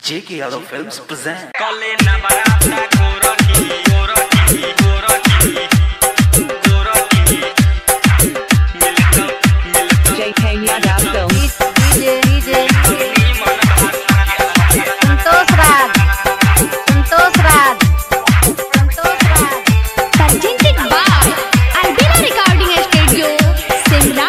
J.K. Yadav Films present. J.K. Yadav Films. DJ Santosh Raj. Presented by Albina Recording Studio, Simla.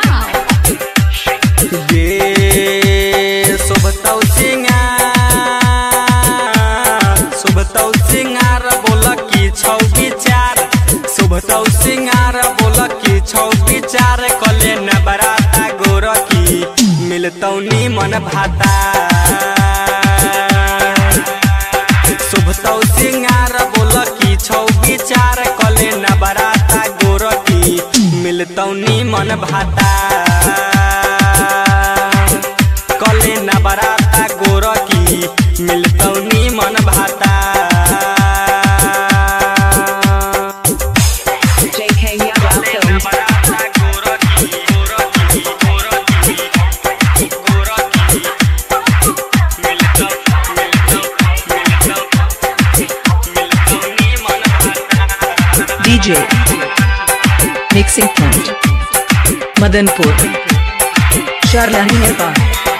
सिंगार बोला की छौ विचार सुबतौ सिंगार बोला की छौ विचार कले न बराता गोर की मिलतौ नी मन भाता सुबतौ सिंगार बोला की छौ विचार कले न बराता गोर की मिलतौ नी मन भाता कले न बराता गोर की मिलतौ नी मन भाता J.K. Yadav Films. DJ Mixing Point Madanpur Sharlani Nepal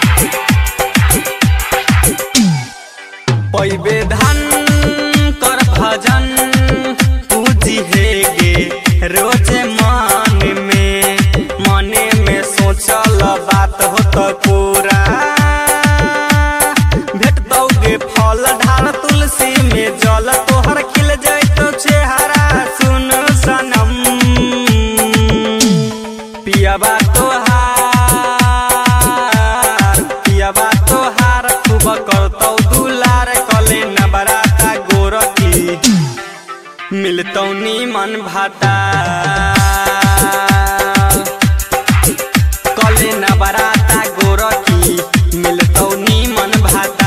पैबे धन कर भजन पूजी हेगे रोजे मने में सोचल बात होत पूरा भेटतौगे फल ढाल तुलसी में जल तोहर खिल जैतो चेहरा सुन सनम पियाबा तोहार खूब करतौ दुलार कले न बराता गोर की मिलतौ नी मन भाता कले न बराता गोर की मिलतौ नी मन भाता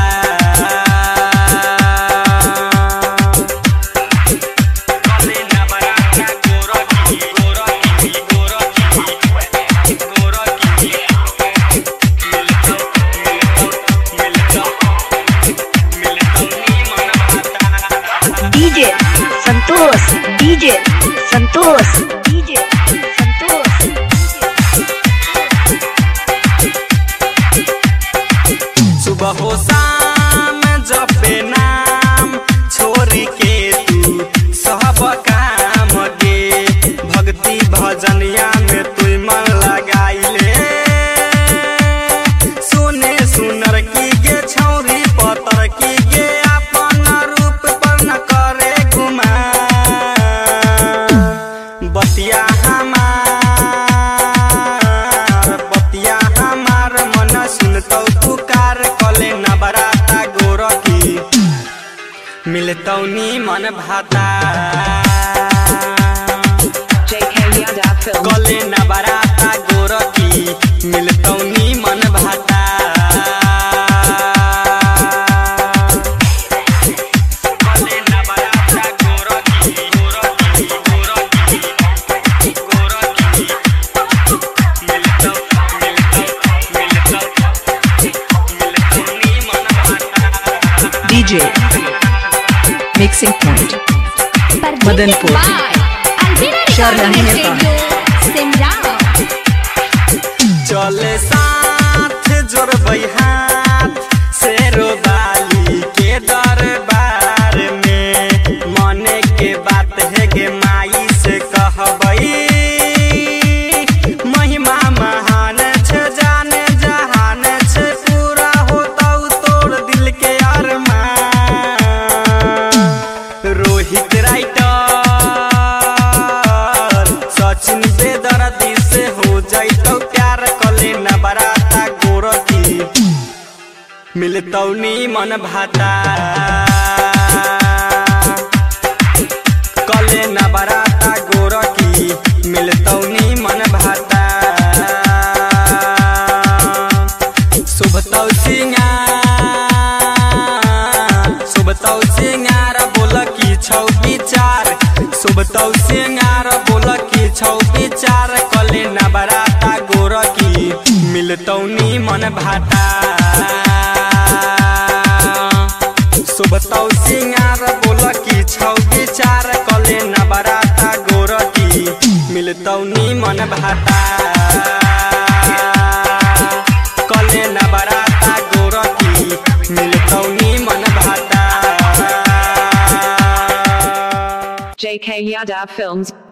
कले न बराता गोर की DJ Santosh सुबह हो शाम जपे नाम छोरी के तू सब काम गे भक्ति भजनिया में तू मन लगाइले सुने सुनर की गे छौरी पतर की गे अपन रूप पर न करे गुमा बतिया हमार मन सुनतौ पुकार कले न बराता गोर की मिलतौ नी मन भाता J.K. Yadav Films. कले न बराता गोर की मिलतौ नी मन भाता कले न बराता गोर की मिलतौ नी मन भाता DJ Mixing Point Presented Madanpur by Albina Sharlani Recording Nepal Studio, Simla. चले साथ जोड़बै हाथ शेरो बाली के दरबार में मने के बात है गे माई से कहबै महिमा महान छ जाने जहान छ पूरा होतौ तोर दिल के अरमान रोहित राइटर सचिन बेदर्दी से हो जाइतौ प्यार कले न बराता गोर की मिलतौ नी मन भाता कले न बराता गोर की मिलतौ नी मन भाता सुबतौ सिंगार बोल की छौ विचार सुबतौ सिंगार बोल की छौ विचार कले न बराता गोर की मिलतौ नी मन भाता सुबतौ सिंगार बोल की छौ विचार कले न बराता गोरकी मिलतौ निमन भाता कले न बराता गोरकी मिलतौ निमन भाता JK Yadav Films